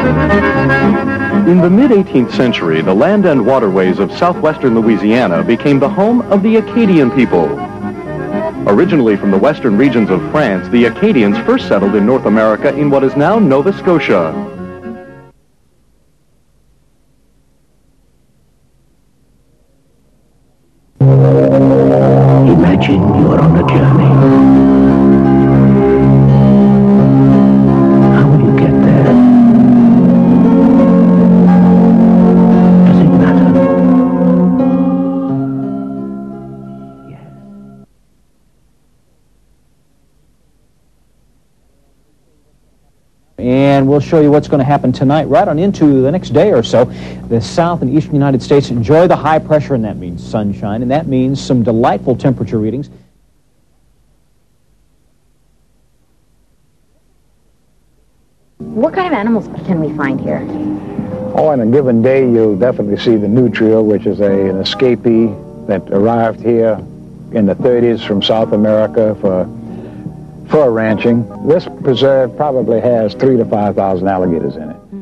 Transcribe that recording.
In the mid-18th century, the land and waterways of southwestern Louisiana became the home of the Acadian people. Originally from the western regions of France, the Acadians first settled in North America in what is now Nova Scotia. Imagine you're on a journey. How will you get there? Does it matter? Yes. And we'll show you what's going to happen tonight, right on into the next day or so. The South and Eastern United States enjoy the high pressure, and that means sunshine, and that means some delightful temperature readings. What kind of animals can we find here? Oh, on a given day, you'll definitely see the nutria, which is an escapee that arrived here in the 30s from South America for ranching. This preserve probably has 3,000 to 5,000 alligators in it.